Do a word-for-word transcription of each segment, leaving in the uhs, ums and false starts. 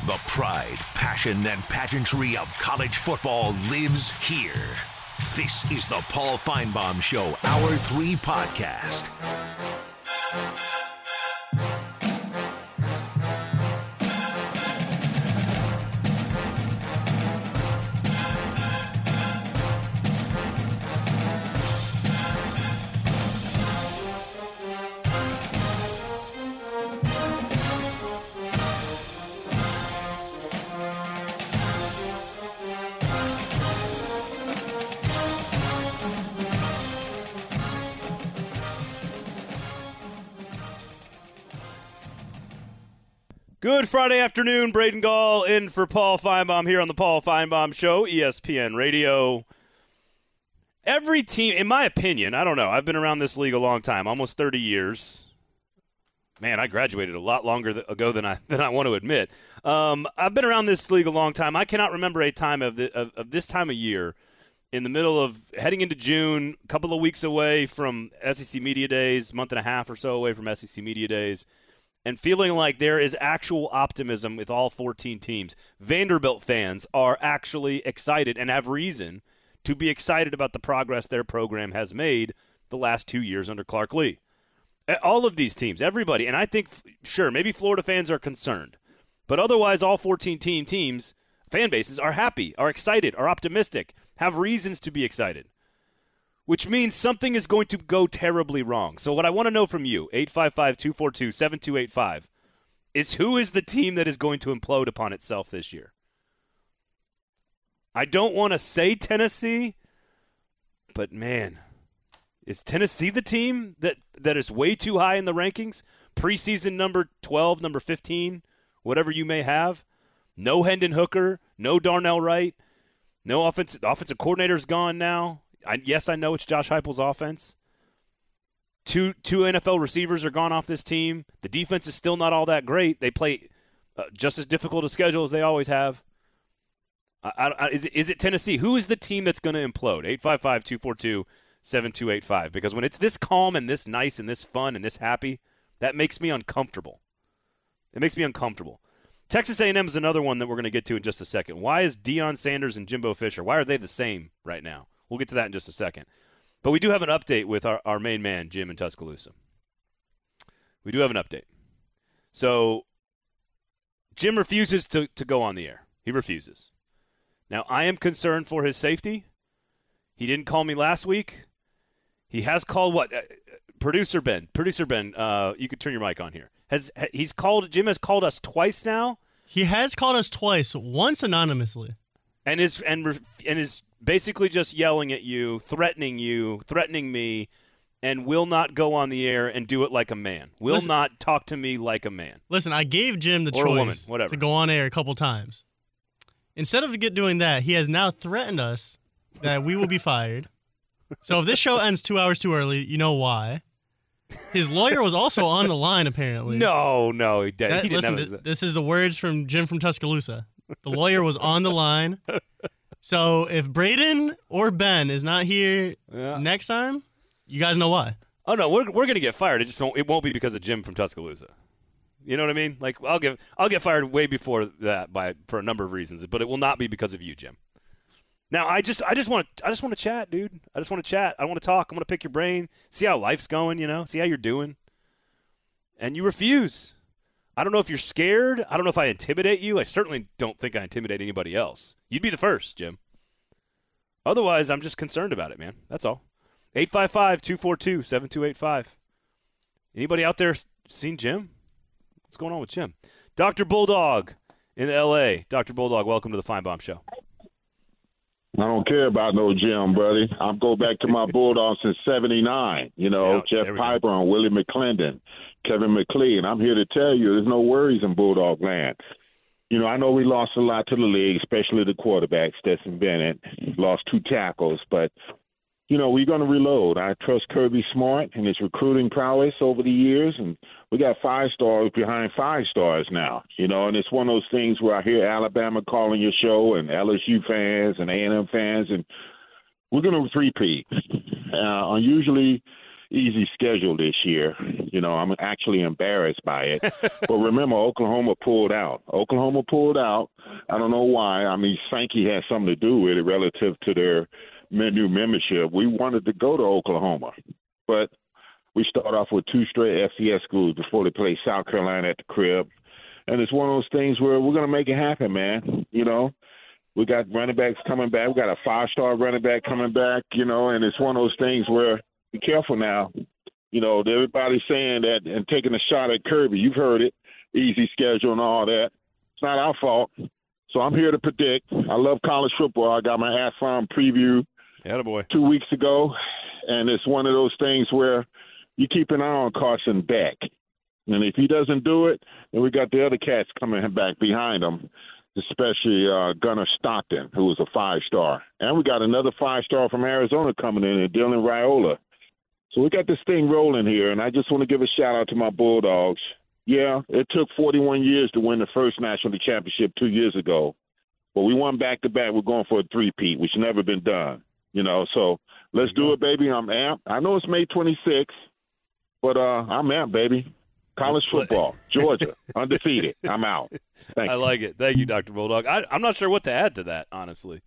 The pride, passion, and pageantry of college football lives here. This is the Paul Finebaum Show, Hour three podcast. Good Friday afternoon, Braden Gall in for Paul Finebaum here on the Paul Finebaum Show, E S P N Radio. Every team, in my opinion, I don't know, I've been around this league a long time, almost thirty years. Man, I graduated a lot longer th- ago than I than I want to admit. Um, I've been around this league a long time. I cannot remember a time of, the, of, of this time of year, in the middle of heading into June, a couple of weeks away from S E C Media Days, month and a half or so away from S E C Media Days, and feeling like there is actual optimism with all fourteen teams. Vanderbilt fans are actually excited and have reason to be excited about the progress their program has made the last two years under Clark Lea. All of these teams, everybody, and I think, sure, maybe Florida fans are concerned, but otherwise all fourteen team teams, fan bases, are happy, are excited, are optimistic, have reasons to be excited, which means something is going to go terribly wrong. So what I want to know from you, eight five five, two four two, seven two eight five, is who is the team that is going to implode upon itself this year? I don't want to say Tennessee, but man, is Tennessee the team that, that is way too high in the rankings? Preseason number twelve, number fifteen, whatever you may have. No Hendon Hooker, no Darnell Wright, no offensive, offensive coordinator's gone now. I, yes, I know it's Josh Heupel's offense. Two two N F L receivers are gone off this team. The defense is still not all that great. They play uh, just as difficult a schedule as they always have. I, I, is, it, is it Tennessee? Who is the team that's going to implode? eight five five, two four two, seven two eight five. Because when it's this calm and this nice and this fun and this happy, that makes me uncomfortable. It makes me uncomfortable. Texas A and M is another one that we're going to get to in just a second. Why is Deion Sanders and Jimbo Fisher, why are they the same right now? We'll get to that in just a second. But we do have an update with our, our main man, Jim in Tuscaloosa. We do have an update. So Jim refuses to, to go on the air. He refuses. Now, I am concerned for his safety. He didn't call me last week. He has called what? Uh, Producer Ben. Producer Ben, uh, you could turn your mic on here. Has he's called? Jim has called us twice now? He has called us twice, once anonymously. And is and and is basically just yelling at you, threatening you, threatening me, and will not go on the air and do it like a man. Will listen, not talk to me like a man. Listen, I gave Jim the or choice a woman, whatever. to go on air a couple times. Instead of get doing that, he has now threatened us that we will be fired. So if this show ends two hours too early, you know why. His lawyer was also on the line, apparently. No, no, he, did. That, he didn't. Listen, have this, this is the words from Jim from Tuscaloosa. The lawyer was on the line. So if Braden or Ben is not here yeah. next time, you guys know why. Oh no, we're we're gonna get fired. It just won't. It won't be because of Jim from Tuscaloosa. You know what I mean? Like I'll get I'll get fired way before that by for a number of reasons, but it will not be because of you, Jim. Now I just I just want to I just want to chat, dude. I just want to chat. I want to talk. I want to pick your brain, see how life's going. You know, see how you're doing. And you refuse. I don't know if you're scared. I don't know if I intimidate you. I certainly don't think I intimidate anybody else. You'd be the first, Jim. Otherwise, I'm just concerned about it, man. That's all. eight five five, two four two, seven two eight five. Anybody out there seen Jim? What's going on with Jim? Doctor Bulldog in L A. Doctor Bulldog, welcome to the Finebaum Show. I don't care about no Jim, buddy. I'm go back to my Bulldogs since seventy-nine. You know, yeah, Jeff Piper go. and Willie McClendon, Kevin McLean. I'm here to tell you there's no worries in Bulldog land. You know, I know we lost a lot to the league, especially the quarterback, Stetson Bennett. Lost two tackles, but, you know, we're going to reload. I trust Kirby Smart and his recruiting prowess over the years, and we got five stars behind five stars now, you know, and it's one of those things where I hear Alabama calling your show and L S U fans and A and M fans, and we're going to three-peat. Uh, unusually, easy schedule this year. You know, I'm actually embarrassed by it. But remember, Oklahoma pulled out. Oklahoma pulled out. I don't know why. I mean, Sankey had something to do with it relative to their new membership. We wanted to go to Oklahoma, but we start off with two straight F C S schools before they play South Carolina at the crib. And it's one of those things where we're going to make it happen, man. You know, we got running backs coming back. We got a five-star running back coming back, you know, and it's one of those things where be careful now. You know, everybody's saying that and taking a shot at Kirby. You've heard it, easy schedule and all that. It's not our fault. So I'm here to predict. I love college football. I got my Ask Farm preview Attaboy. two weeks ago, and it's one of those things where you keep an eye on Carson Beck. And if he doesn't do it, then we got the other cats coming back behind him, especially uh, Gunnar Stockton, who was a five-star. And we got another five-star from Arizona coming in, and Dylan Raiola. So we got this thing rolling here, and I just want to give a shout-out to my Bulldogs. Yeah, it took forty-one years to win the first national championship two years ago. But we won back-to-back. We're going for a three-peat, which never been done. You know, so let's do it, baby. I'm amped. I know it's May twenty-sixth, but uh, I'm amped, baby. College football, Georgia, undefeated. I'm out. Thank I you. like it. Thank you, Doctor Bulldog. I, I'm not sure what to add to that, honestly.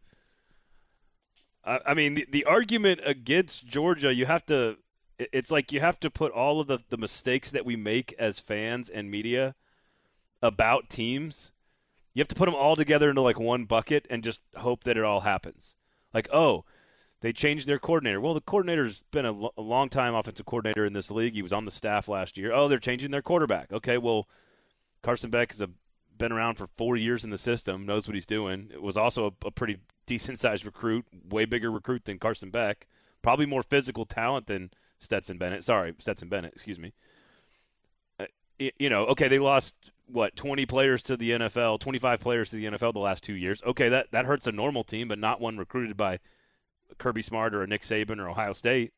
I, I mean, the, the argument against Georgia, you have to – it's like you have to put all of the, the mistakes that we make as fans and media about teams, you have to put them all together into like one bucket and just hope that it all happens. Like, oh – they changed their coordinator. Well, the coordinator's been a, lo- a long-time offensive coordinator in this league. He was on the staff last year. Oh, they're changing their quarterback. Okay, well, Carson Beck has a, been around for four years in the system, knows what he's doing. It was also a, a pretty decent-sized recruit, way bigger recruit than Carson Beck, probably more physical talent than Stetson Bennett. Sorry, Stetson Bennett, excuse me. Uh, it, you know, okay, they lost, what, twenty players to the N F L, twenty-five players to the N F L the last two years. Okay, that, that hurts a normal team, but not one recruited by – Kirby Smart or a Nick Saban or Ohio State.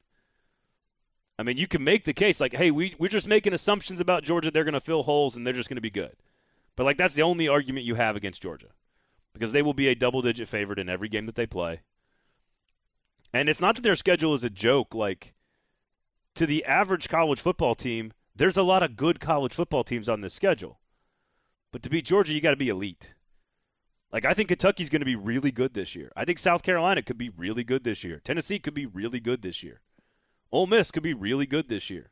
I mean, you can make the case like, hey, we, we're just making assumptions about Georgia. They're going to fill holes and they're just going to be good. But, like, that's the only argument you have against Georgia because they will be a double-digit favorite in every game that they play. And it's not that their schedule is a joke. Like, to the average college football team, there's a lot of good college football teams on this schedule. But to beat Georgia, you got to be elite. Like, I think Kentucky's going to be really good this year. I think South Carolina could be really good this year. Tennessee could be really good this year. Ole Miss could be really good this year.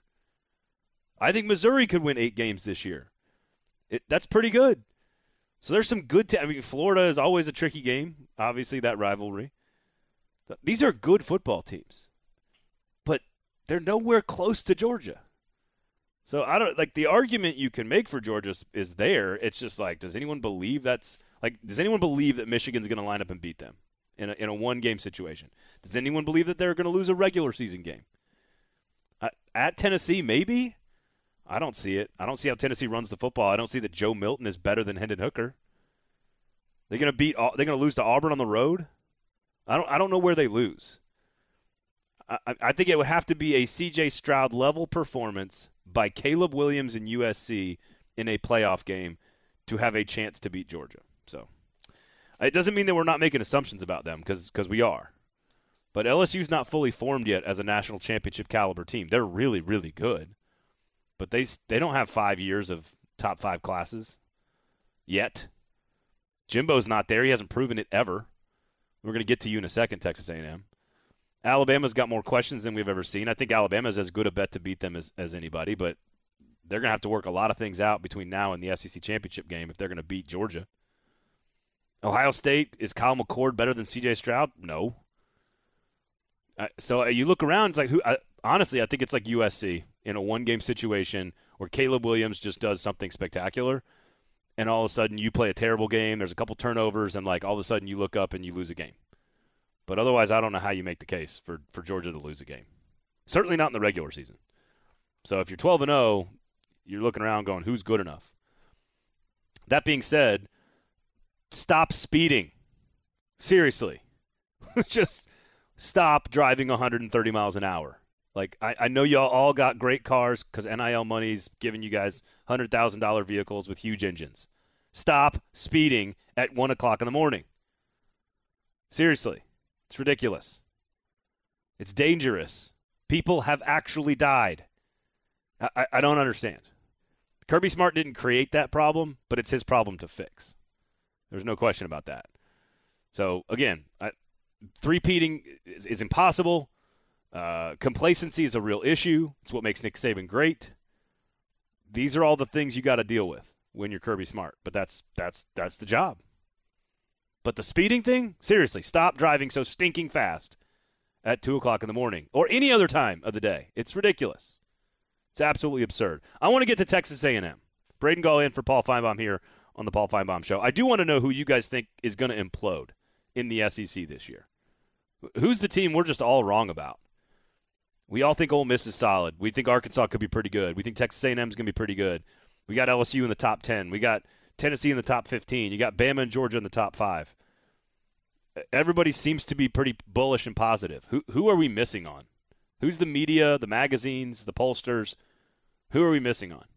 I think Missouri could win eight games this year. It, that's pretty good. So there's some good – I mean, Florida is always a tricky game, obviously, that rivalry. These are good football teams. But they're nowhere close to Georgia. So I don't – like, the argument you can make for Georgia is there. It's just like, does anyone believe that's – Like, does anyone believe that Michigan's going to line up and beat them in a, in a one-game situation? Does anyone believe that they're going to lose a regular season game? Uh, at Tennessee, maybe? I don't see it. I don't see how Tennessee runs the football. I don't see that Joe Milton is better than Hendon Hooker. They're going to beat. They're going to lose to Auburn on the road. I don't. I don't know where they lose. I, I think it would have to be a C J Stroud level performance by Caleb Williams and U S C in a playoff game to have a chance to beat Georgia. So it doesn't mean that we're not making assumptions about them because we are. But L S U's not fully formed yet as a national championship caliber team. They're really, really good. But they they don't have five years of top five classes yet. Jimbo's not there. He hasn't proven it ever. We're going to get to you in a second, Texas A and M. Alabama's got more questions than we've ever seen. I think Alabama's as good a bet to beat them as, as anybody, but they're going to have to work a lot of things out between now and the S E C championship game if they're going to beat Georgia. Ohio State, is Kyle McCord better than C J Stroud? No. Uh, so uh, you look around, it's like, who? Uh, honestly, I think it's like U S C in a one-game situation where Caleb Williams just does something spectacular, and all of a sudden you play a terrible game, there's a couple turnovers, and like all of a sudden you look up and you lose a game. But otherwise, I don't know how you make the case for, for Georgia to lose a game. Certainly not in the regular season. So if you're twelve and oh, you're looking around going, who's good enough? That being said, stop speeding. Seriously. Just stop driving one hundred thirty miles an hour. Like, I, I know y'all all got great cars because N I L money's giving you guys one hundred thousand dollars vehicles with huge engines. Stop speeding at one o'clock in the morning. Seriously. It's ridiculous. It's dangerous. People have actually died. I, I don't understand. Kirby Smart didn't create that problem, but it's his problem to fix. There's no question about that. So, again, I, three-peating is, is impossible. Uh, complacency is a real issue. It's what makes Nick Saban great. These are all the things you got to deal with when you're Kirby Smart, but that's that's that's the job. But the speeding thing, seriously, stop driving so stinking fast at two o'clock in the morning or any other time of the day. It's ridiculous. It's absolutely absurd. I want to get to Texas A and M. Braden Gall in for Paul Feinbaum here on the Paul Feinbaum Show. I do want to know who you guys think is going to implode in the S E C this year. Who's the team we're just all wrong about? We all think Ole Miss is solid. We think Arkansas could be pretty good. We think Texas A and M is going to be pretty good. We got L S U in the top ten. We got Tennessee in the top fifteen. You got Bama and Georgia in the top five. Everybody seems to be pretty bullish and positive. Who who are we missing on? Who's the media, the magazines, the pollsters? Who are we missing on?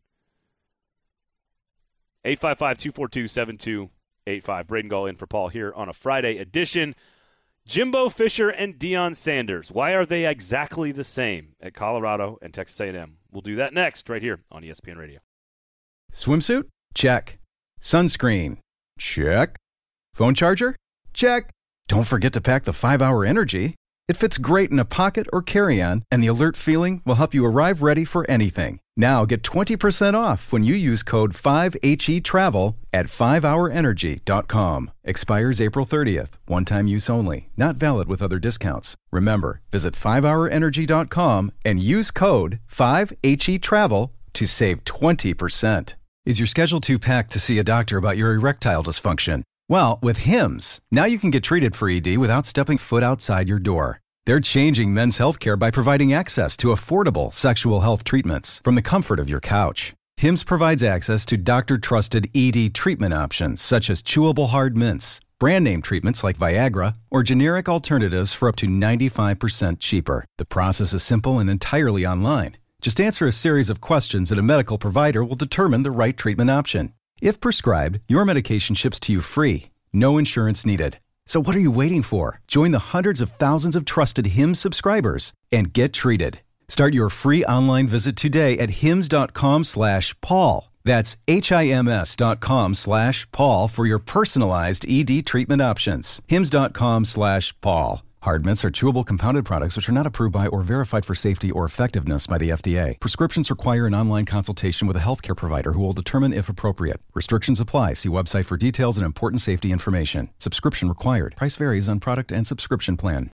eight five five, two four two, seven two eight five. Braden Gall in for Paul here on a Friday edition. Jimbo Fisher and Deion Sanders. Why are they exactly the same at Colorado and Texas A and M? We'll do that next right here on E S P N Radio. Swimsuit? Check. Sunscreen? Check. Phone charger? Check. Don't forget to pack the five hour Energy. It fits great in a pocket or carry-on, and the alert feeling will help you arrive ready for anything. Now get twenty percent off when you use code five H E travel at five hour energy dot com. Expires April thirtieth. One-time use only. Not valid with other discounts. Remember, visit five hour energy dot com and use code five H E travel to save twenty percent. Is your schedule too packed to see a doctor about your erectile dysfunction? Well, with Hims, now you can get treated for E D without stepping foot outside your door. They're changing men's healthcare by providing access to affordable sexual health treatments from the comfort of your couch. Hims provides access to doctor-trusted E D treatment options such as chewable hard mints, brand name treatments like Viagra, or generic alternatives for up to ninety-five percent cheaper. The process is simple and entirely online. Just answer a series of questions and a medical provider will determine the right treatment option. If prescribed, your medication ships to you free. No insurance needed. So what are you waiting for? Join the hundreds of thousands of trusted Hims subscribers and get treated. Start your free online visit today at hims dot com slash Paul. That's H-I-M-S dot com slash Paul for your personalized E D treatment options. hims dot com slash Paul. Hard mints are chewable compounded products which are not approved by or verified for safety or effectiveness by the F D A. Prescriptions require an online consultation with a healthcare provider who will determine if appropriate. Restrictions apply. See website for details and important safety information. Subscription required. Price varies on product and subscription plan.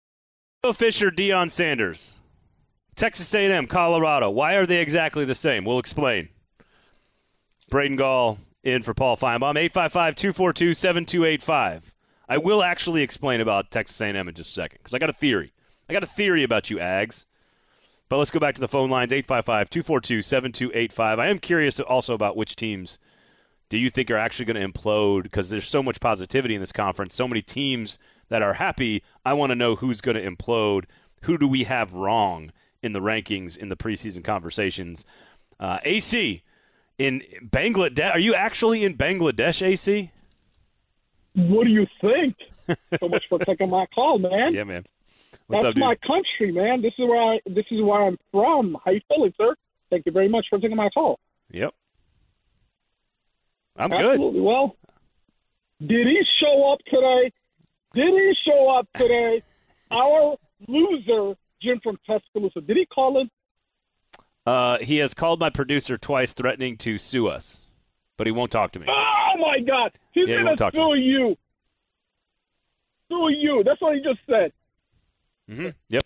Jimbo Fisher, Deion Sanders. Texas A and M, Colorado. Why are they exactly the same? We'll explain. Braden Gall in for Paul Feinbaum. eight five five, two four two, seven two eight five. I will actually explain about Texas A and M in just a second because I got a theory. I got a theory about you, Ags. But let's go back to the phone lines, eight five five, two four two, seven two eight five. I am curious also about which teams do you think are actually going to implode because there's so much positivity in this conference, so many teams that are happy. I want to know who's going to implode. Who do we have wrong in the rankings in the preseason conversations? Uh, A C, in Bangladesh. Are you actually in Bangladesh, A C? What do you think? So much for taking my call, man. Yeah, man. What's That's up, dude? my country, man. This is where I. This is where I'm from. How you feeling, sir? Thank you very much for taking my call. Yep. I'm Absolutely. good. Well, did he show up today? Did he show up today? Our loser, Jim from Tuscaloosa. Did he call in? Uh, he has called my producer twice, threatening to sue us, but he won't talk to me. Oh my God! He's Yeah, he gonna won't talk to sue you. Sue you. That's what he just said. Mm-hmm. Yep.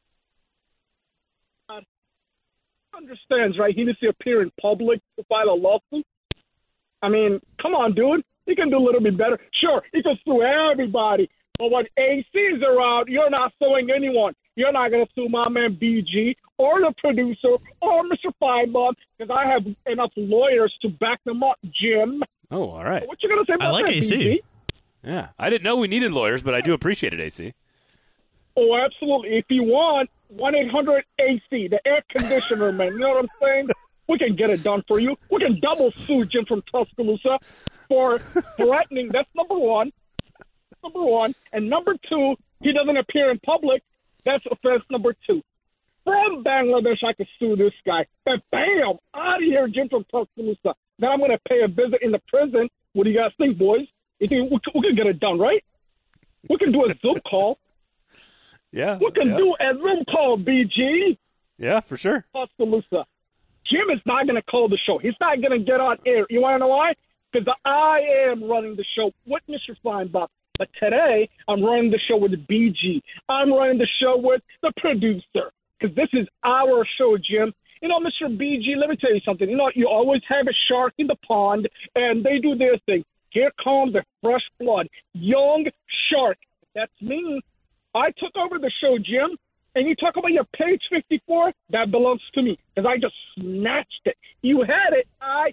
Understands, right? He needs to appear in public to file a lawsuit. I mean, come on, dude. He can do a little bit better. Sure, he can sue everybody. But when A C is around, you're not suing anyone. You're not going to sue my man B G or the producer or Mister Feinbaum because I have enough lawyers to back them up, Jim. Oh, all right. What you going to say about I like that, A C. B G? Yeah. I didn't know we needed lawyers, but I do appreciate it, A C. Oh, absolutely. If you want, one eight hundred A C, the air conditioner, man. You know what I'm saying? We can get it done for you. We can double sue Jim from Tuscaloosa for threatening. That's number one. Number one. And number two, he doesn't appear in public. That's offense number two. from Bangladesh, I could sue this guy. But bam, out of here, Jim from Tuscaloosa. Then I'm going to pay a visit in the prison. What do you guys think, boys? You think we, we can get it done, right? We can do a Zoom call. Yeah. We can yeah. do a Zoom call, B G. Yeah, for sure. Tuscaloosa. Jim is not going to call the show. He's not going to get on air. You want to know why? Because I am running the show with Mister Feinbaum. But today, I'm running the show with B G. I'm running the show with the producer. Because this is our show, Jim. You know, Mister B G, let me tell you something. You know, you always have a shark in the pond, and they do their thing. Here comes the fresh blood. Young shark. That's me. I took over the show, Jim. And you talk about your page fifty-four, that belongs to me. Because I just snatched it. You had it. I...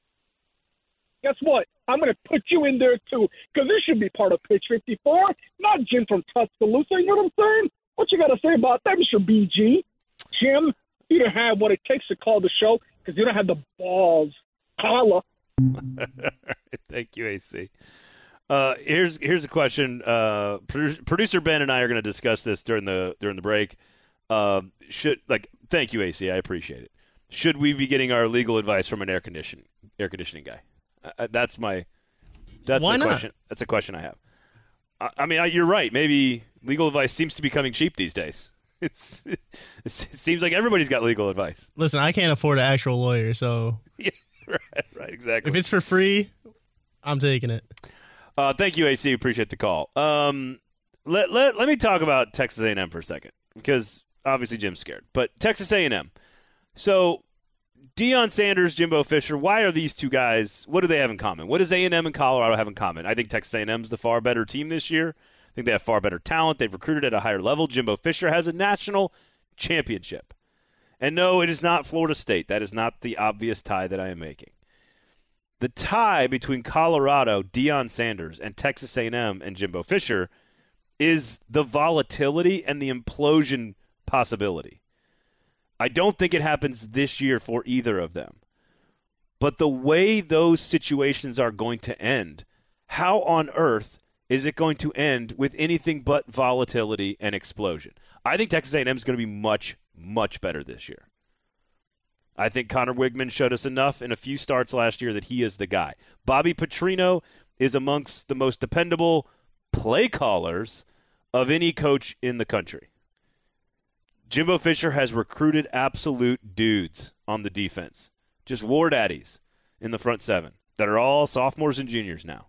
Guess what? I'm going to put you in there, too. Because this should be part of page fifty-four, not Jim from Tuscaloosa. You know what I'm saying? What you got to say about that, Mister B G? Jim, you don't have what it takes to call the show because you don't have the balls. Holla. Thank you, A C. Uh, here's here's a question. Uh, produ- producer Ben and I are going to discuss this during the during the break. Uh, should like thank you, A C. I appreciate it. Should we be getting our legal advice from an air condition air conditioning guy? Uh, that's my that's Why a not? question. That's a question I have. I, I mean, I, you're right. Maybe legal advice seems to be coming cheap these days. It's it seems like everybody's got legal advice. Listen, I can't afford an actual lawyer, so Yeah, right, right, exactly. if it's for free, I'm taking it. Uh, thank you, A C. Appreciate the call. Um, let, let, let me talk about Texas A and M for a second because obviously Jim's scared. But Texas A and M. So Deion Sanders, Jimbo Fisher, why are these two guys, what do they have in common? What does A and M and Colorado have in common? I think Texas A and M is the far better team this year. I think they have far better talent. They've recruited at a higher level. Jimbo Fisher has a national championship. And no, it is not Florida State. That is not the obvious tie that I am making. The tie between Colorado, Deion Sanders, and Texas A and M and Jimbo Fisher is the volatility and the implosion possibility. I don't think it happens this year for either of them. But the way those situations are going to end, how on earth is it going to end with anything but volatility and explosion? I think Texas A and M is going to be much, much better this year. I think Connor Wigman showed us enough in a few starts last year that he is the guy. Bobby Petrino is amongst the most dependable play callers of any coach in the country. Jimbo Fisher has recruited absolute dudes on the defense. Just war daddies in the front seven that are all sophomores and juniors now.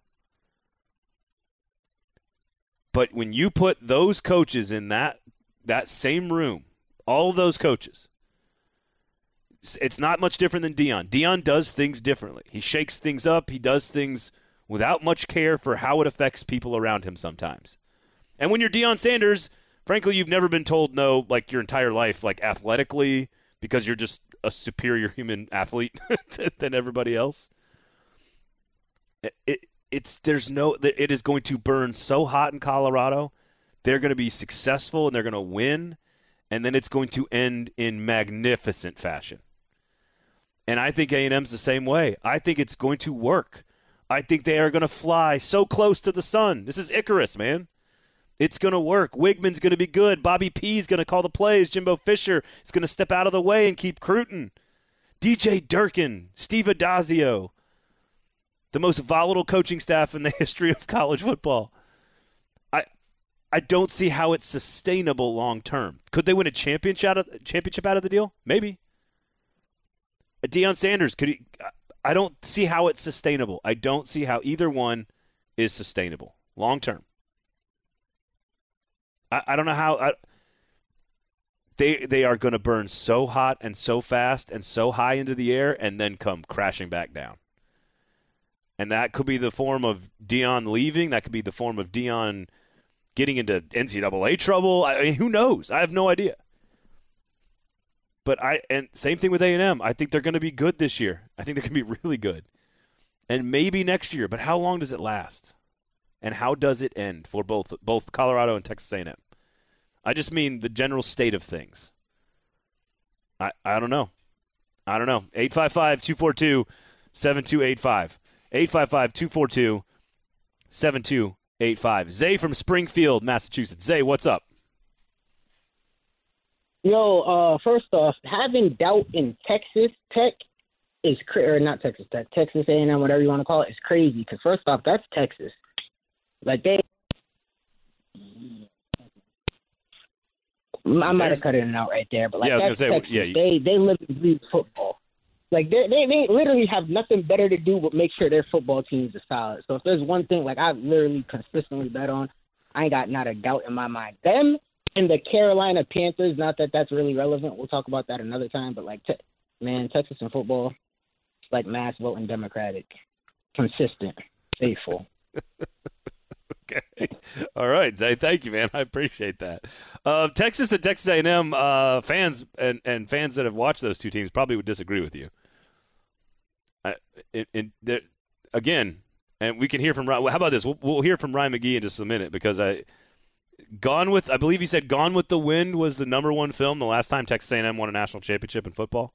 But when you put those coaches in that that same room, all of those coaches, it's not much different than Deion. Deion does things differently. He shakes things up. He does things without much care for how it affects people around him sometimes. And when you're Deion Sanders, frankly, you've never been told no like your entire life, like athletically, because you're just a superior human athlete than everybody else. It, it it's there's no it is going to burn so hot in Colorado. They're going to be successful and they're going to win, and then it's going to end in magnificent fashion. And I think A and M's the same way. I think it's going to work. I think they are going to fly so close to the sun. This is Icarus, man. It's going to work. Wigman's going to be good. Bobby P's going to call the plays. Jimbo Fisher is going to step out of the way and keep Cruton. D J Durkin, Steve Adazio, the most volatile coaching staff in the history of college football. I I don't see how it's sustainable long term. Could they win a championship out of, championship out of the deal? Maybe. Deion Sanders, could he? I don't see how it's sustainable. I don't see how either one is sustainable long term. I, I don't know how I, they they are going to burn so hot and so fast and so high into the air and then come crashing back down. And that could be the form of Deion leaving. That could be the form of Deion getting into N C double A trouble. I mean, who knows? I have no idea. But I and same thing with A and M. I think they're going to be good this year. I think they're going to be really good. And maybe next year, but how long does it last? And how does it end for both both Colorado and Texas A and M? I just mean the general state of things. I I don't know. I don't know. eight five five, two four two, seven two eight five. eight five five, two four two, seven two eight five. Zay from Springfield, Massachusetts. Zay, what's up? Yo, uh, first off, having doubt in Texas Tech is cra- or not Texas Tech, Texas A and M, whatever you want to call it, is crazy. Because first off, that's Texas. Like they, I might have cut it out right there, but like yeah, I was that's gonna say, Texas. yeah, you, they they live and breathe football. Like they they they literally have nothing better to do but make sure their football teams are solid. So if there's one thing like I've literally consistently bet on, I ain't got not a doubt in my mind. Them and the Carolina Panthers. Not that that's really relevant. We'll talk about that another time. But like, te- man, Texas and football, it's like mass voting Democratic, consistent, faithful. Okay. All right, Zay. Thank you, man. I appreciate that. Uh, Texas and Texas A and M uh, fans and, and fans that have watched those two teams probably would disagree with you. I, it, it, again, and we can hear from Ryan. How about this? We'll, we'll hear from Ryan McGee in just a minute because I Gone with. I believe he said Gone with the Wind was the number one film the last time Texas A and M won a national championship in football.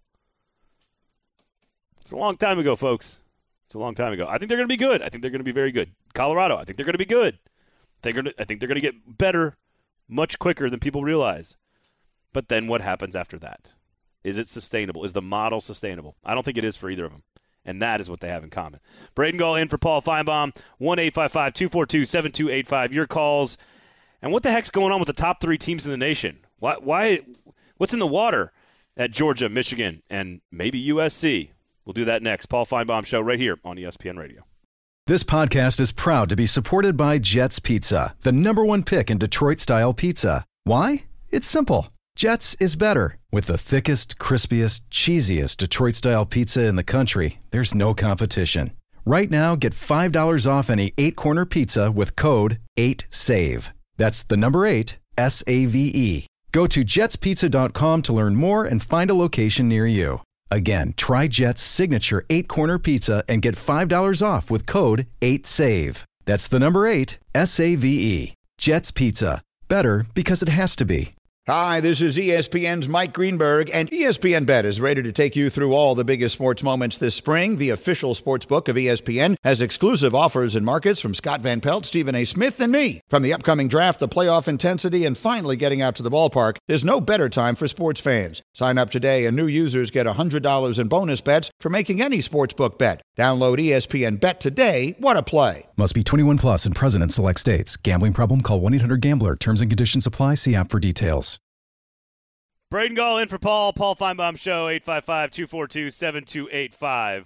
It's a long time ago, folks. It's a long time ago. I think they're going to be good. I think they're going to be very good. Colorado, I think they're going to be good. They're going to, I think they're going to get better much quicker than people realize. But then what happens after that? Is it sustainable? Is the model sustainable? I don't think it is for either of them. And that is what they have in common. Braden Gall in for Paul Feinbaum, one eight five five, two four two, seven two eight five. Your calls. And what the heck's going on with the top three teams in the nation? Why, why? What's in the water at Georgia, Michigan, and maybe U S C? We'll do that next. Paul Feinbaum Show right here on E S P N Radio. This podcast is proud to be supported by Jets Pizza, the number one pick in Detroit-style pizza. Why? It's simple. Jets is better. With the thickest, crispiest, cheesiest Detroit-style pizza in the country, there's no competition. Right now, get five dollars off any eight-corner pizza with code eight save. That's the number eight, S A V E. Go to jets pizza dot com to learn more and find a location near you. Again, try Jet's signature eight-corner pizza and get five dollars off with code eight save. That's the number eight, S A V E. Jet's Pizza. Better because it has to be. Hi, this is E S P N's Mike Greenberg, and E S P N Bet is ready to take you through all the biggest sports moments this spring. The official sports book of E S P N has exclusive offers and markets from Scott Van Pelt, Stephen A. Smith, and me. From the upcoming draft, the playoff intensity, and finally getting out to the ballpark, there's no better time for sports fans. Sign up today, and new users get one hundred dollars in bonus bets for making any sportsbook bet. Download E S P N Bet today. What a play. Must be twenty-one plus and present in select states. Gambling problem? Call one eight hundred gambler. Terms and conditions apply. See app for details. Braden Gall in for Paul. Paul Feinbaum Show, eight five five, two four two, seven two eight five.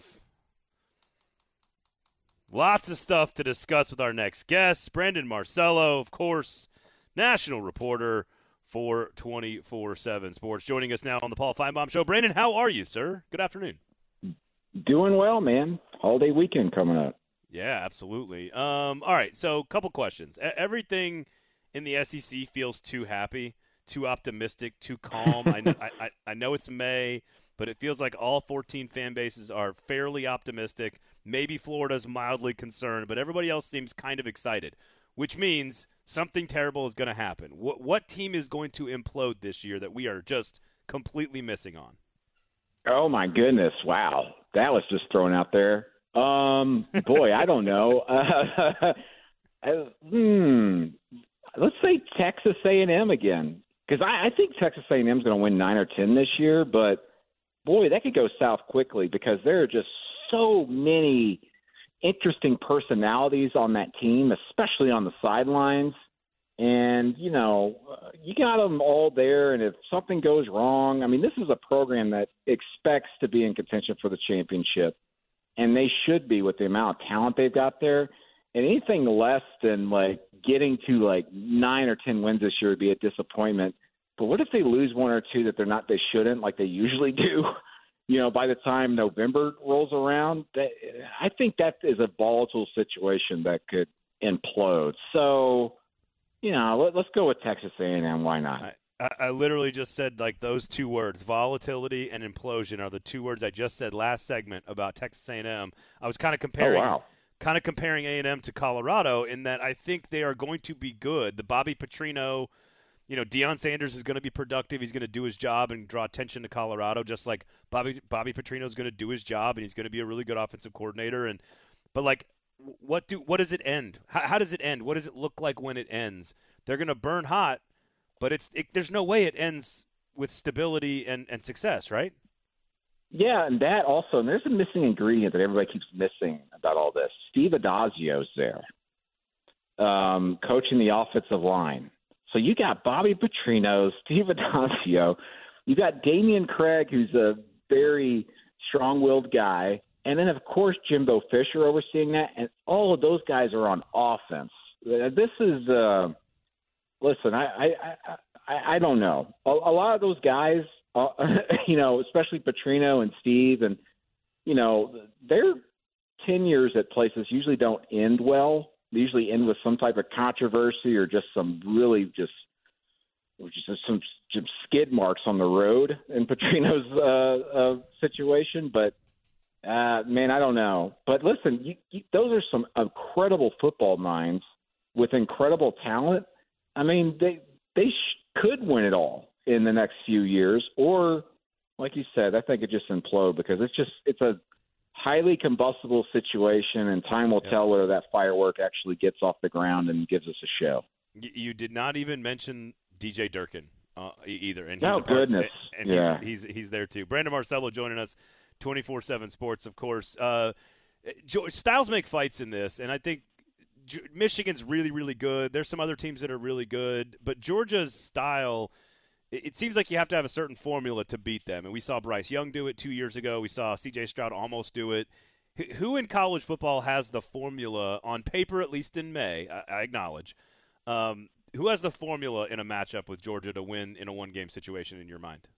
Lots of stuff to discuss with our next guest. Brandon Marcello, of course, national reporter for twenty-four seven Sports, joining us now on the Paul Feinbaum Show. Brandon, how are you, sir? Good afternoon. Doing well, man. Holiday weekend coming up. Yeah, absolutely. Um, all right, so a couple questions. Everything in the S E C feels too happy. Too optimistic, too calm. I know, I, I know it's May, but it feels like all fourteen fan bases are fairly optimistic. Maybe Florida's mildly concerned, but everybody else seems kind of excited, which means something terrible is going to happen. What, what team is going to implode this year that we are just completely missing on? Oh, my goodness. Wow. That was just thrown out there. Um, boy, I don't know. Uh, hmm. Let's say Texas A and M again. Because I, I think Texas A and M is going to win nine or ten this year, but, boy, that could go south quickly because there are just so many interesting personalities on that team, especially on the sidelines. And, you know, you got them all there, and if something goes wrong, I mean, this is a program that expects to be in contention for the championship, and they should be with the amount of talent they've got there. And anything less than, like, getting to, like, nine or ten wins this year would be a disappointment. But what if they lose one or two that they're not, they shouldn't, like they usually do, you know, by the time November rolls around? That, I think that is a volatile situation that could implode. So, you know, let, let's go with Texas A and M. Why not? I, I literally just said, like, those two words, volatility and implosion, are the two words I just said last segment about Texas A and M. I was kind of comparing. Oh, wow. Kind of comparing A and M to Colorado in that I think they are going to be good. The Bobby Petrino, you know, Deion Sanders is going to be productive. He's going to do his job and draw attention to Colorado, just like Bobby Bobby Petrino is going to do his job and he's going to be a really good offensive coordinator. And but like, what do what does it end? How, how does it end? What does it look like when it ends? They're going to burn hot, but it's it, there's no way it ends with stability and, and success, right? Yeah, and that also, and there's a missing ingredient that everybody keeps missing about all this. Steve Adazio's there, um, coaching the offensive line. So you got Bobby Petrino, Steve Adazio. You got Damian Craig, who's a very strong-willed guy. And then, of course, Jimbo Fisher overseeing that. And all of those guys are on offense. This is, uh, listen, I, I, I, I don't know. A, a lot of those guys, uh, you know, especially Petrino and Steve, and, you know, their tenures at places usually don't end well. They usually end with some type of controversy or just some really just, just some, some skid marks on the road in Petrino's uh, uh, situation. But, uh, man, I don't know. But listen, you, you, those are some incredible football minds with incredible talent. I mean, they they sh- could win it all in the next few years, or, like you said, I think it just implode because it's just it's a highly combustible situation, and time will yep. tell whether that firework actually gets off the ground and gives us a show. You did not even mention D J Durkin uh, either, and he's oh a part, goodness, and yeah, he's, he's he's there too. Brandon Marcello joining us, twenty-four seven Sports, of course. Uh, styles make fights in this, and I think Michigan's really, really good. There's some other teams that are really good, but Georgia's style, it seems like you have to have a certain formula to beat them. And we saw Bryce Young do it two years ago. We saw C J Stroud almost do it. Who in college football has the formula, on paper at least in May, I acknowledge, um, who has the formula in a matchup with Georgia to win in a one-game situation in your mind?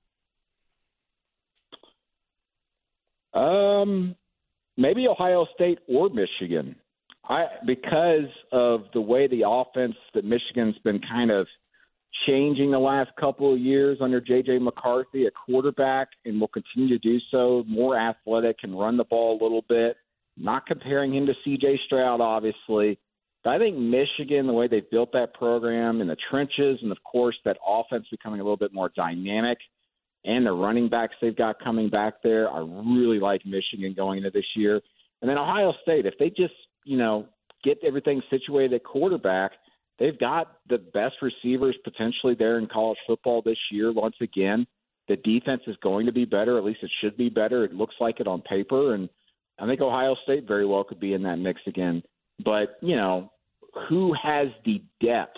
Um, maybe Ohio State or Michigan. I, because of the way the offense that Michigan's been kind of changing the last couple of years under J J McCarthy at quarterback, and will continue to do so, more athletic, can run the ball a little bit. Not comparing him to C J Stroud, obviously. But I think Michigan, the way they built that program in the trenches, and, of course, that offense becoming a little bit more dynamic, and the running backs they've got coming back there, I really like Michigan going into this year. And then Ohio State, if they just, you know, get everything situated at quarterback, they've got the best receivers potentially there in college football this year. Once again, the defense is going to be better. At least it should be better. It looks like it on paper. And I think Ohio State very well could be in that mix again. But, you know, who has the depth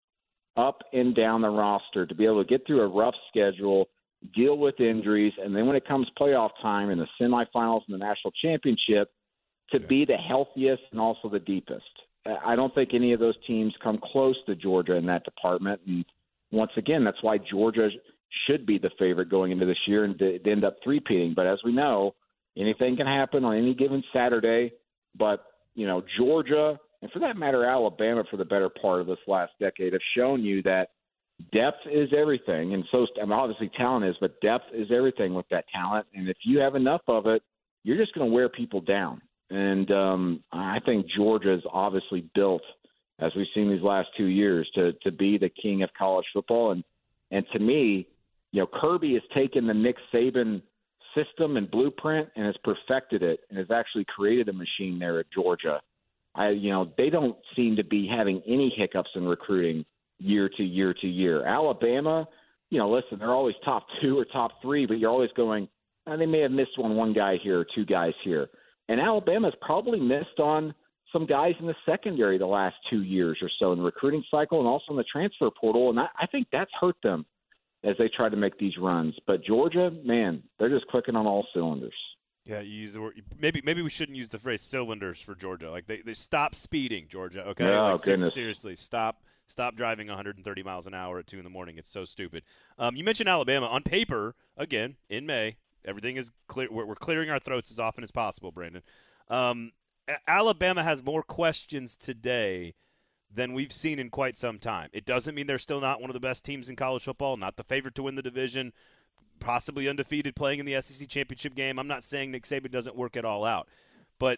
up and down the roster to be able to get through a rough schedule, deal with injuries, and then when it comes playoff time in the semifinals and the national championship, to be the healthiest and also the deepest. I don't think any of those teams come close to Georgia in that department. And once again, that's why Georgia should be the favorite going into this year and to, to end up three-peating. But as we know, anything can happen on any given Saturday. But, you know, Georgia, and for that matter, Alabama for the better part of this last decade, have shown you that depth is everything. And so, I mean, obviously talent is, but depth is everything with that talent. And if you have enough of it, you're just going to wear people down. And um, I think Georgia is obviously built, as we've seen these last two years, to to be the king of college football. And and to me, you know, Kirby has taken the Nick Saban system and blueprint and has perfected it, and has actually created a machine there at Georgia. I, you know, they don't seem to be having any hiccups in recruiting year to year to year. Alabama, you know, listen, they're always top two or top three, but you're always going, oh, they may have missed on one guy here or two guys here. And Alabama's probably missed on some guys in the secondary the last two years or so in the recruiting cycle and also in the transfer portal. And I, I think that's hurt them as they try to make these runs. But Georgia, man, they're just clicking on all cylinders. Yeah, you use the word. Maybe maybe we shouldn't use the phrase cylinders for Georgia. Like they, they stop speeding, Georgia. Okay, oh, like, goodness. seriously, stop stop driving one hundred thirty miles an hour at two in the morning. It's so stupid. Um, you mentioned Alabama on paper again in May. Everything is clear. We're, we're clearing our throats as often as possible, Brandon. Um, Alabama has more questions today than we've seen in quite some time. It doesn't mean they're still not one of the best teams in college football, not the favorite to win the division, possibly undefeated, playing in the S E C championship game. I'm not saying Nick Saban doesn't work it all out, but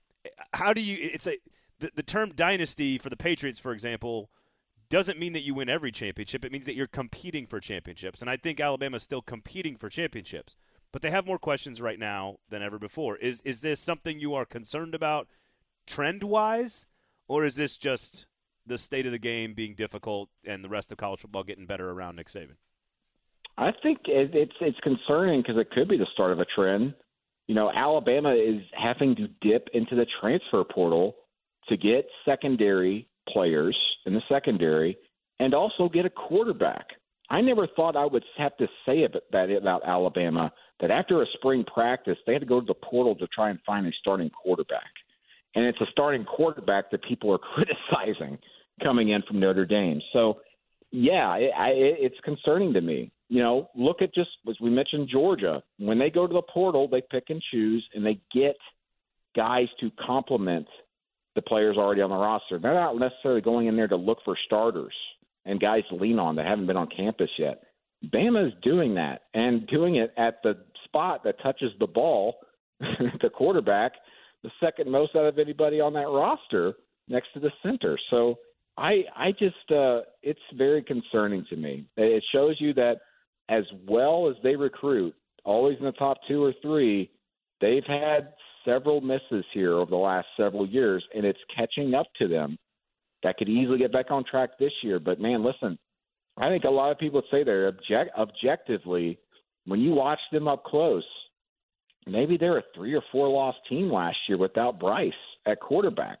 how do you? It's a the, the term dynasty for the Patriots, for example, doesn't mean that you win every championship. It means that you're competing for championships, and I think Alabama is still competing for championships. But they have more questions right now than ever before. Is is this something you are concerned about trend-wise, or is this just the state of the game being difficult and the rest of college football getting better around Nick Saban? I think it, it's it's concerning because it could be the start of a trend. You know, Alabama is having to dip into the transfer portal to get secondary players in the secondary and also get a quarterback. I never thought I would have to say that about Alabama, that after a spring practice, they had to go to the portal to try and find a starting quarterback. And it's a starting quarterback that people are criticizing coming in from Notre Dame. So, yeah, it, I, it's concerning to me. You know, look at just, as we mentioned, Georgia. When they go to the portal, they pick and choose, and they get guys to complement the players already on the roster. They're not necessarily going in there to look for starters and guys to lean on that haven't been on campus yet. Bama is doing that and doing it at the spot that touches the ball, the quarterback, the second most out of anybody on that roster next to the center. So I, I just, uh, it's very concerning to me. It shows you that as well as they recruit, always in the top two or three, they've had several misses here over the last several years, and it's catching up to them. That could easily get back on track this year. But, man, listen, I think a lot of people would say they're object- objectively, when you watch them up close, maybe they're a three- or four-loss team last year without Bryce at quarterback.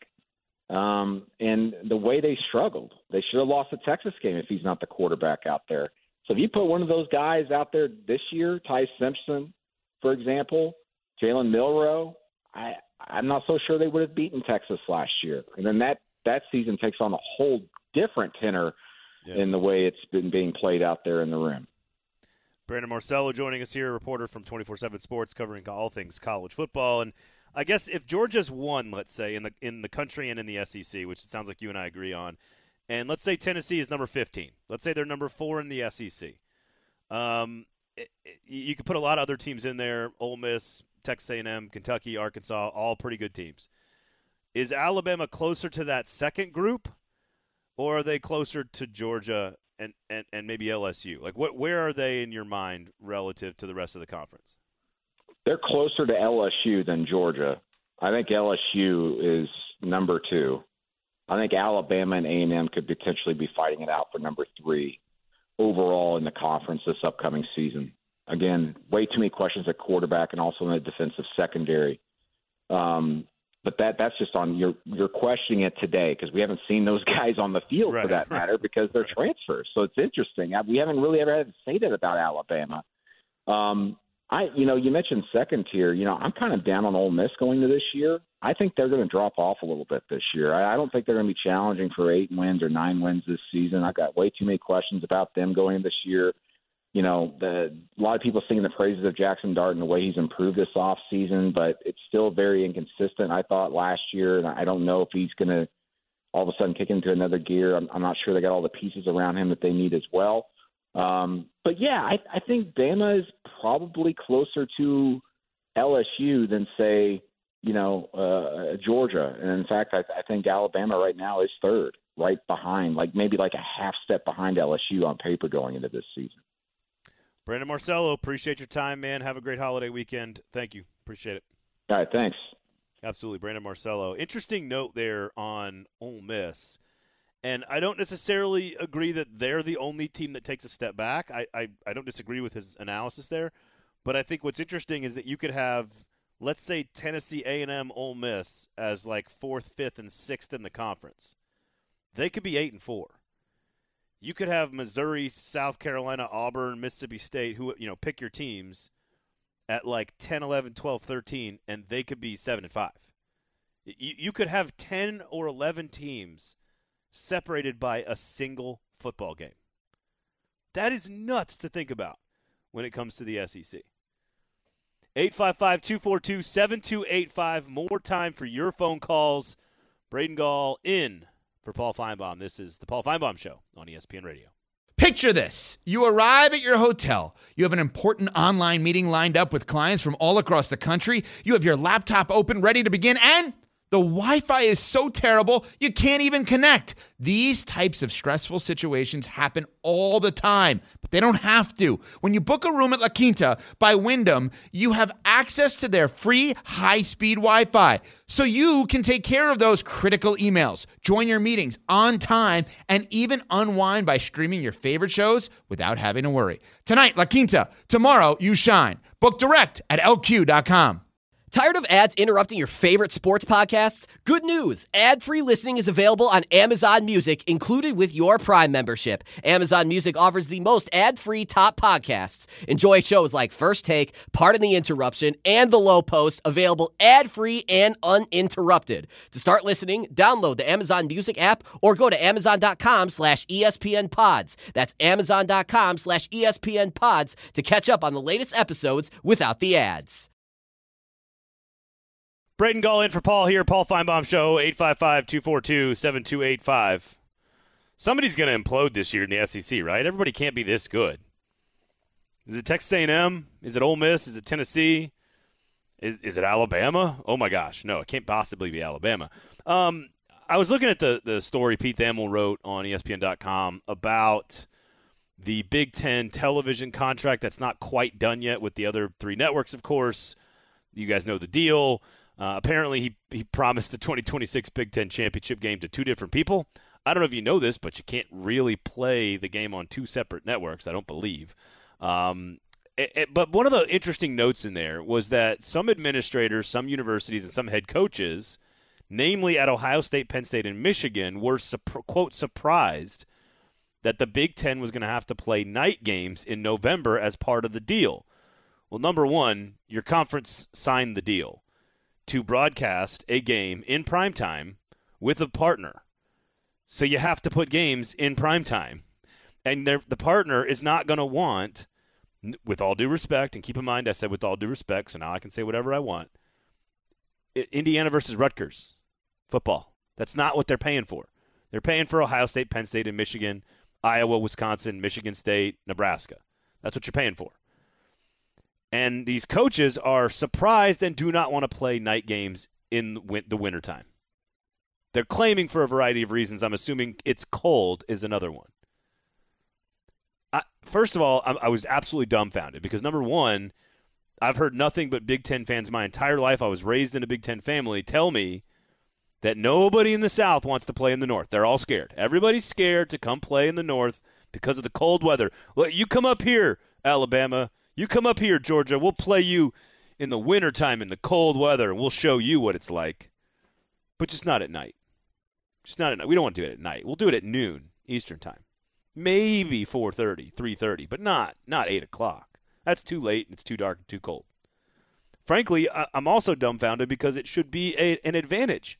Um, and the way they struggled, they should have lost the Texas game if he's not the quarterback out there. So if you put one of those guys out there this year, Ty Simpson, for example, Jalen Milroe, I, I'm not so sure they would have beaten Texas last year. And then that, that season takes on a whole different tenor yeah. in the way it's been being played out there in the rim. Brandon Marcello joining us here, a reporter from twenty-four seven Sports covering all things college football. And I guess if Georgia's won, let's say, in the in the country and in the S E C, which it sounds like you and I agree on, and let's say Tennessee is number fifteen. Let's say they're number four in the S E C. Um, it, it, you could put a lot of other teams in there, Ole Miss, Texas A and M, Kentucky, Arkansas, all pretty good teams. Is Alabama closer to that second group, or are they closer to Georgia and, and, and maybe L S U? Like, what where are they in your mind relative to the rest of the conference? They're closer to L S U than Georgia. I think L S U is number two. I think Alabama and A and M could potentially be fighting it out for number three overall in the conference this upcoming season. Again, way too many questions at quarterback and also in the defensive secondary. Um, but that that's just on you're you're questioning it today because we haven't seen those guys on the field right, for that right. matter because they're right. transfers. So it's interesting. We haven't really ever had to say that about Alabama. Um, I you know you mentioned second tier. You know I'm kind of down on Ole Miss going to this year. I think they're going to drop off a little bit this year. I, I don't think they're going to be challenging for eight wins or nine wins this season. I've got way too many questions about them going this year. You know, the, a lot of people singing the praises of Jackson Dart and the way he's improved this offseason, but it's still very inconsistent, I thought, last year. And I don't know if he's going to all of a sudden kick into another gear. I'm, I'm not sure they got all the pieces around him that they need as well. Um, but, yeah, I, I think Bama is probably closer to L S U than, say, you know, uh, Georgia. And, in fact, I, I think Alabama right now is third, right behind, like maybe like a half step behind L S U on paper going into this season. Brandon Marcello, appreciate your time, man. Have a great holiday weekend. Thank you. Appreciate it. All right, thanks. Absolutely, Brandon Marcello. Interesting note there on Ole Miss. And I don't necessarily agree that they're the only team that takes a step back. I, I, I don't disagree with his analysis there. But I think what's interesting is that you could have, let's say, Tennessee A and M, Ole Miss as like fourth, fifth, and sixth in the conference. They could be eight and four. You could have Missouri, South Carolina, Auburn, Mississippi State, who, you know, pick your teams at like ten, eleven, twelve, thirteen, and they could be seven and five. You, you could have ten or eleven teams separated by a single football game. That is nuts to think about when it comes to the S E C. eight five five, two four two, seven two eight five. More time for your phone calls. Braden Gall in for Paul Feinbaum. This is the Paul Feinbaum Show on E S P N Radio. Picture this. You arrive at your hotel. You have an important online meeting lined up with clients from all across the country. You have your laptop open, ready to begin, and The Wi-Fi is so terrible, you can't even connect. These types of stressful situations happen all the time, but they don't have to. When you book a room at La Quinta by Wyndham, you have access to their free high-speed Wi-Fi, so you can take care of those critical emails, join your meetings on time, and even unwind by streaming your favorite shows without having to worry. Tonight, La Quinta. Tomorrow, you shine. Book direct at L Q dot com. Tired of ads interrupting your favorite sports podcasts? Good news. Ad-free listening is available on Amazon Music, included with your Prime membership. Amazon Music offers the most ad-free top podcasts. Enjoy shows like First Take, Pardon the Interruption, and The Low Post, available ad-free and uninterrupted. To start listening, download the Amazon Music app or go to amazon.com slash ESPN pods. That's amazon.com slash ESPN pods to catch up on the latest episodes without the ads. Braden Gall in for Paul here, Paul Feinbaum Show, eight five five, two four two, seven two eight five. Somebody's going to implode this year in the S E C, right? Everybody can't be this good. Is it Texas A and M? Is it Ole Miss? Is it Tennessee? Is is it Alabama? Oh, my gosh. No, it can't possibly be Alabama. Um, I was looking at the, the story Pete Thamel wrote on E S P N dot com about the Big Ten television contract that's not quite done yet with the other three networks, of course. You guys know the deal. Uh, apparently, he, he promised the twenty twenty-six Big Ten championship game to two different people. I don't know if you know this, but you can't really play the game on two separate networks, I don't believe. Um, it, it, but one of the interesting notes in there was that some administrators, some universities, and some head coaches, namely at Ohio State, Penn State, and Michigan, were, quote, surprised that the Big Ten was going to have to play night games in November as part of the deal. Well, number one, your conference signed the deal to broadcast a game in primetime with a partner. So you have to put games in primetime. And the partner is not going to want, with all due respect, and keep in mind I said with all due respect, so now I can say whatever I want, Indiana versus Rutgers football. That's not what they're paying for. They're paying for Ohio State, Penn State, and Michigan, Iowa, Wisconsin, Michigan State, Nebraska. That's what you're paying for. And these coaches are surprised and do not want to play night games in the wintertime. They're claiming for a variety of reasons. I'm assuming it's cold is another one. I, first of all, I, I was absolutely dumbfounded because, number one, I've heard nothing but Big Ten fans my entire life. I was raised in a Big Ten family. Tell me that nobody in the South wants to play in the North. They're all scared. Everybody's scared to come play in the North because of the cold weather. Well, you come up here, Alabama. You come up here, Georgia. We'll play you in the wintertime in the cold weather, and we'll show you what it's like. But just not at night. Just not at night. We don't want to do it at night. We'll do it at noon Eastern time. Maybe four thirty, three thirty, but not not eight o'clock. That's too late, and it's too dark and too cold. Frankly, I, I'm also dumbfounded because it should be a, an advantage.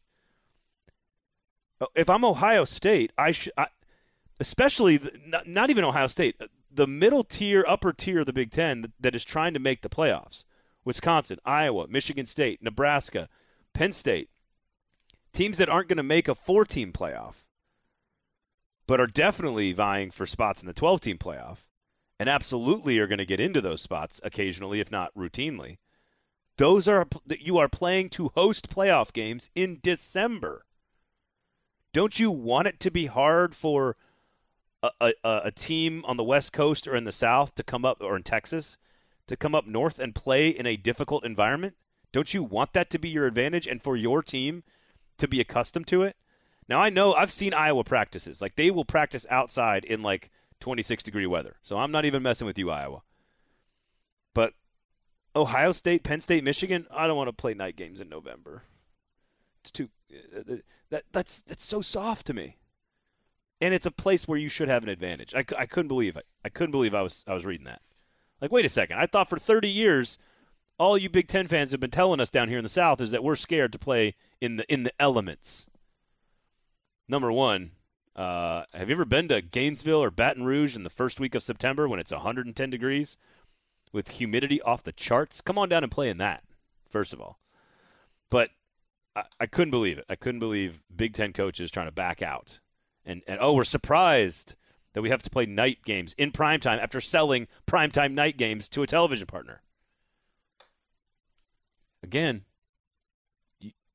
If I'm Ohio State, I should, I, especially the, not, not even Ohio State, the middle tier, upper tier of the Big Ten that, that is trying to make the playoffs. Wisconsin, Iowa, Michigan State, Nebraska, Penn State. Teams that aren't going to make a four-team playoff, but are definitely vying for spots in the twelve-team playoff, and absolutely are going to get into those spots occasionally, if not routinely. Those are you are playing to host playoff games in December. Don't you want it to be hard for A, a, a team on the West Coast or in the South to come up, or in Texas, to come up north and play in a difficult environment? Don't you want that to be your advantage and for your team to be accustomed to it? Now, I know I've seen Iowa practices. Like, they will practice outside in, like, twenty-six degree weather. So I'm not even messing with you, Iowa. But Ohio State, Penn State, Michigan, I don't want to play night games in November. It's too that that's that's so soft to me. And it's a place where you should have an advantage. I, I couldn't believe it. I couldn't believe I was I was reading that. Like, wait a second. I thought for thirty years, all you Big Ten fans have been telling us down here in the South is that we're scared to play in the in the elements. Number one, uh, have you ever been to Gainesville or Baton Rouge in the first week of September when it's one hundred ten degrees with humidity off the charts? Come on down and play in that, first of all. But I, I couldn't believe it. I couldn't believe Big Ten coaches trying to back out. And, and, oh, we're surprised that we have to play night games in primetime after selling primetime night games to a television partner. Again, you,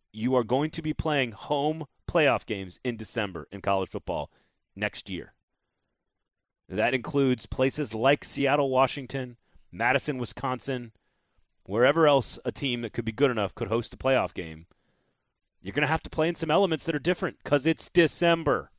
you are going to be playing home playoff games in December in college football next year. That includes places like Seattle, Washington, Madison, Wisconsin, wherever else a team that could be good enough could host a playoff game. You're going to have to play in some elements that are different because it's December.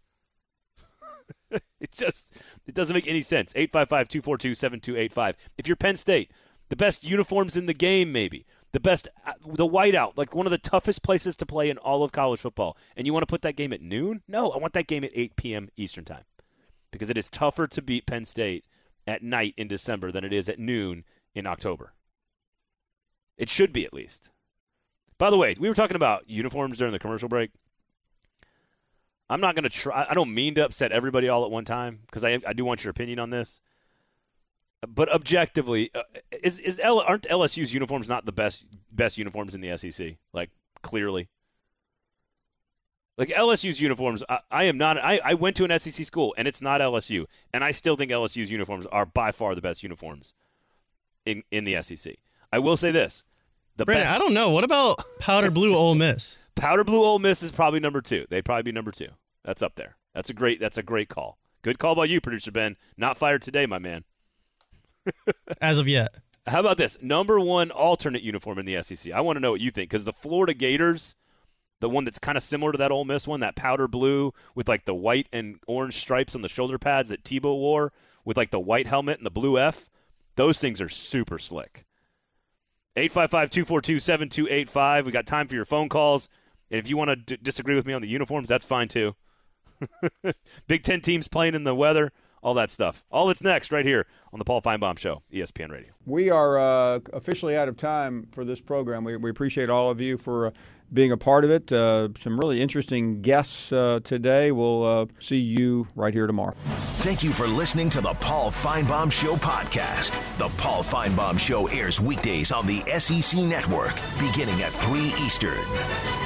It just it doesn't make any sense. eight five five, two four two, seven two eight five. If you're Penn State, the best uniforms in the game maybe. The best, the whiteout, like one of the toughest places to play in all of college football. And you want to put that game at noon? No, I want that game at eight p.m. Eastern time. Because it is tougher to beat Penn State at night in December than it is at noon in October. It should be, at least. By the way, we were talking about uniforms during the commercial break. I'm not going to try. I don't mean to upset everybody all at one time because I, I do want your opinion on this. But objectively, uh, is is L, aren't L S U's uniforms not the best best uniforms in the S E C? Like, clearly. Like, L S U's uniforms, I, I am not. I, I went to an S E C school, and it's not L S U. And I still think L S U's uniforms are by far the best uniforms in, in the S E C. I will say this. The Brandon, best, I don't know. What about powder blue Ole Miss? Powder blue Ole Miss is probably number two. They'd probably be number two. That's up there. That's a great. That's a great call. Good call by you, producer Ben. Not fired today, my man. As of yet. How about this? Number one alternate uniform in the S E C. I want to know what you think because the Florida Gators, the one that's kind of similar to that Ole Miss one, that powder blue with like the white and orange stripes on the shoulder pads that Tebow wore with like the white helmet and the blue F, those things are super slick. eight five five, two four two, seven two eight five. We got time for your phone calls. And if you want to d- disagree with me on the uniforms, that's fine too. Big Ten teams playing in the weather, all that stuff. All that's next right here on the Paul Feinbaum Show, E S P N Radio. We are uh, officially out of time for this program. We, we appreciate all of you for uh, being a part of it. Uh, some really interesting guests uh, today. We'll uh, see you right here tomorrow. Thank you for listening to the Paul Feinbaum Show podcast. The Paul Feinbaum Show airs weekdays on the S E C Network beginning at three Eastern.